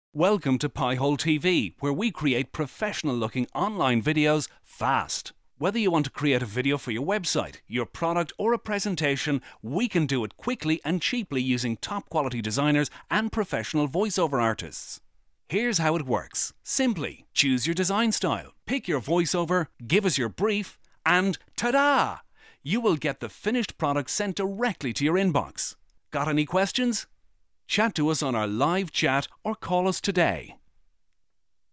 Welcome to Piehole TV, where we create professional-looking online videos fast. Whether you want to create a video for your website, your product, or a presentation, we can do it quickly and cheaply using top-quality designers and professional voiceover artists. Here's how it works. Simply, choose your design style, pick your voiceover, give us your brief, and ta-da! You will get the finished product sent directly to your inbox. Got any questions? Chat to us on our live chat or call us today.